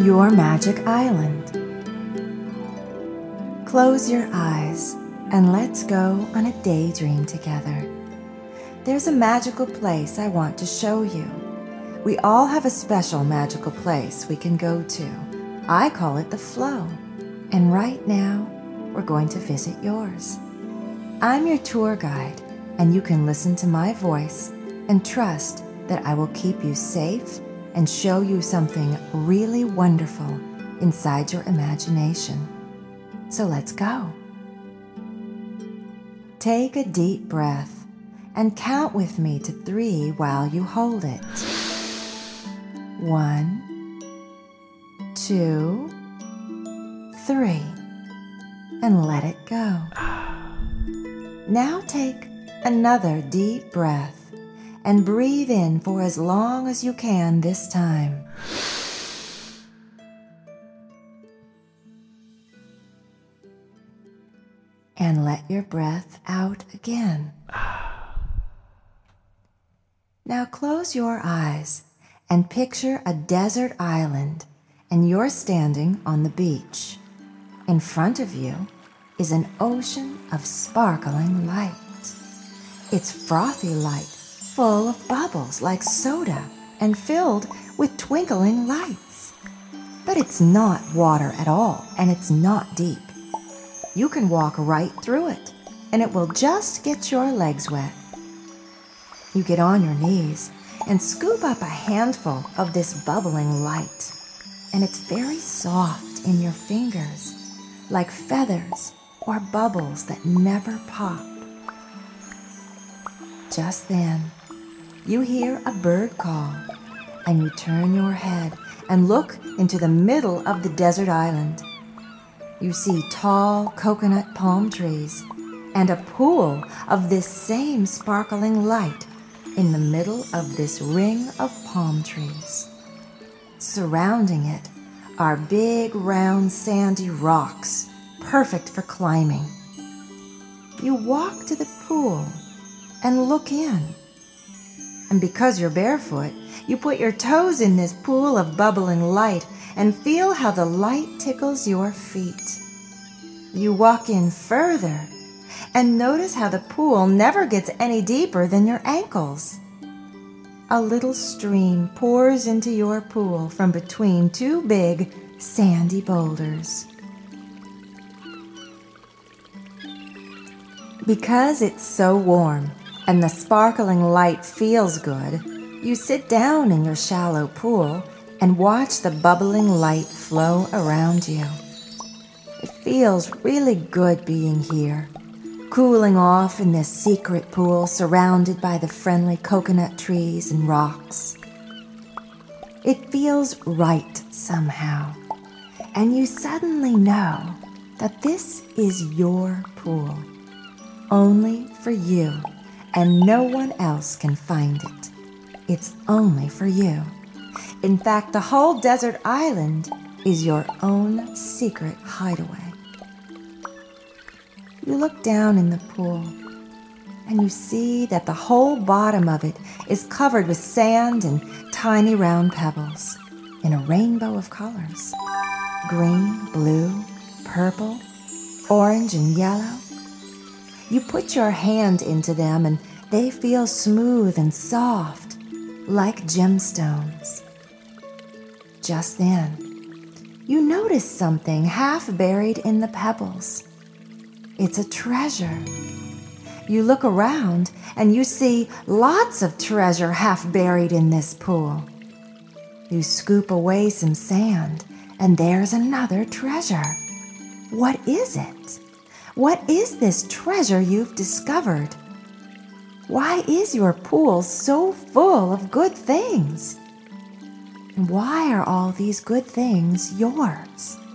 your magic island. Close your eyes and let's go on a daydream together. There's a magical place I want to show you. We all have a special magical place we can go to. I call it the Flow, and right now we're going to visit yours. I'm your tour guide, and you can listen to my voice and trust that I will keep you safe and show you something really wonderful inside your imagination. So let's go. Take a deep breath and count with me to 3 while you hold it. 1, 2, 3, and let it go. Now take another deep breath and breathe in for as long as you can this time. And let your breath out again. Now close your eyes and picture a desert island, and you're standing on the beach. In front of you is an ocean of sparkling light. It's frothy light, full of bubbles like soda and filled with twinkling lights. But it's not water at all, and it's not deep. You can walk right through it, and it will just get your legs wet. You get on your knees and scoop up a handful of this bubbling light, and it's very soft in your fingers, like feathers or bubbles that never pop. Just then, you hear a bird call, and you turn your head and look into the middle of the desert island. You see tall coconut palm trees and a pool of this same sparkling light in the middle of this ring of palm trees. Surrounding it are big, round, sandy rocks, perfect for climbing. You walk to the pool and look in. And because you're barefoot, you put your toes in this pool of bubbling light and feel how the light tickles your feet. You walk in further and notice how the pool never gets any deeper than your ankles. A little stream pours into your pool from between 2 big, sandy boulders. Because it's so warm and the sparkling light feels good, you sit down in your shallow pool and watch the bubbling light flow around you. It feels really good being here, cooling off in this secret pool surrounded by the friendly coconut trees and rocks. It feels right somehow, and you suddenly know that this is your pool, only for you, and no one else can find it. It's only for you. In fact, the whole desert island is your own secret hideaway. You look down in the pool, and you see that the whole bottom of it is covered with sand and tiny round pebbles in a rainbow of colors: green, blue, purple, orange, and yellow. You put your hand into them, and they feel smooth and soft, like gemstones. Just then, you notice something half buried in the pebbles. It's a treasure. You look around and you see lots of treasure half buried in this pool. You scoop away some sand, and there's another treasure. What is it? What is this treasure you've discovered? Why is your pool so full of good things? And why are all these good things yours?